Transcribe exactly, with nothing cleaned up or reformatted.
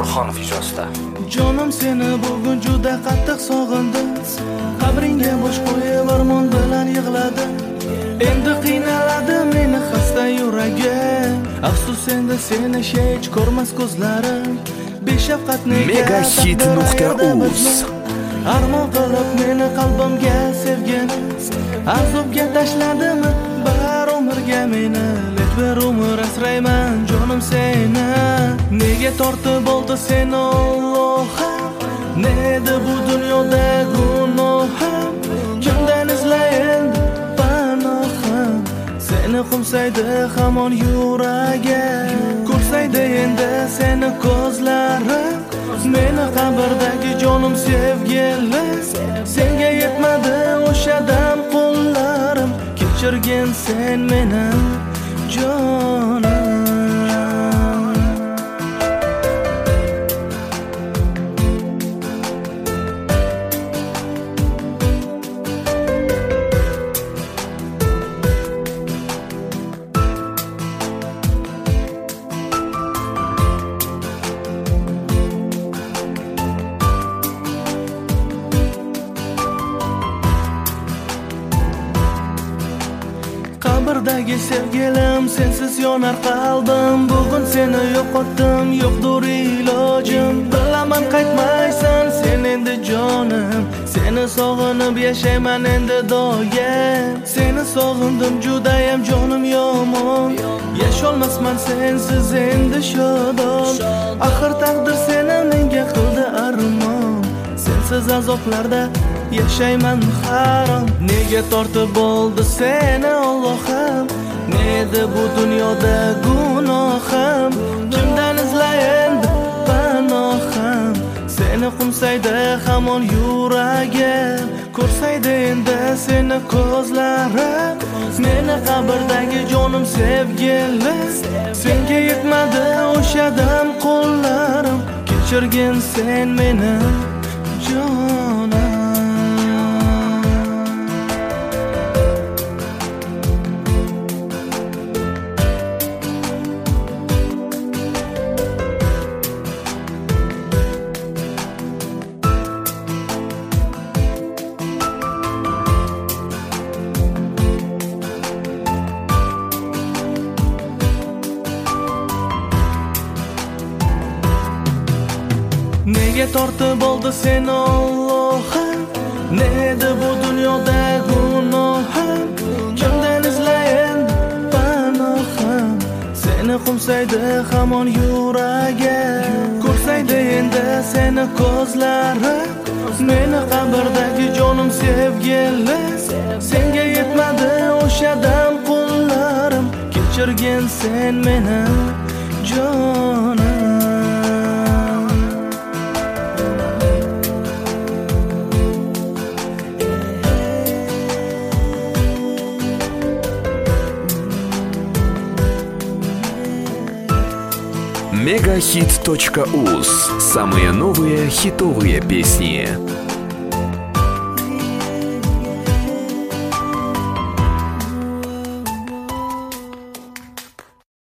Nurxonov ijrosida. Jonim seni bugun juda qattiq sog'indim. Qabringga bosh qo'yib armon bilan yig'ladim. Endi qiynaladi meni xasta yuragim. Afsus endi seni hech ko'rmas ko'zlarim. Beshafqat nega megahit nuqta uz armon qilib meni qalbimga sevgin. Azobga tashladimi bar umrga meni. Let bir umr asrayman jonim seni. Nega tortib oldi seni Allohim? Neda bu dunyoda gunohim? Kimdan izlayin panohim? Seni qumsaydi hamon yuragim. Ko'rsaydi endi seni ko'zlarim. Meni qabrdagi jonim sevgilim. Senga yetmadi o'sha dam qo'llarim. Kechirgin sen meni jonim. Qabrdagi sevgilim sensiz yonar qalbim. Bugun seni yo'qotdim, yo'qdir ilojim. Bilaman qaytmaysan sen endi jonim. Seni sog'inib yashayman endi doim. Seni sog'indim judayam jonim yomon. Yasholmasman sensiz endi shodon. Axir taqdir seni menga qildi armon. Sensiz azoblarda yashayman harom. Nega tortib oldi seni Allohim? Neda bu dunyoda gunohim? Kimdan izlayin panohim? Seni qumsaydi hamon yuragim. Ko'rsaydi endi seni ko'zlarim. Meni qabrdagi jonim sevgilim. Senga yetmadi o'sha dam qo'llarim. Kechirgin sen meni jonim. Nega tortib oldi seni Allohim? Neda bu dunyoda gunohim? Kimdan izlayin panohim? Seni qumsaydi hamon yuragim. Ko'rsaydi endi seni ko'zlarim. Meni qabrdagi jonim sevgilim. Senga yetmadi o'sha dam qo'llarim. Kechirgin sen meni jonim. megahit точка уз. Самые новые хитовые песни.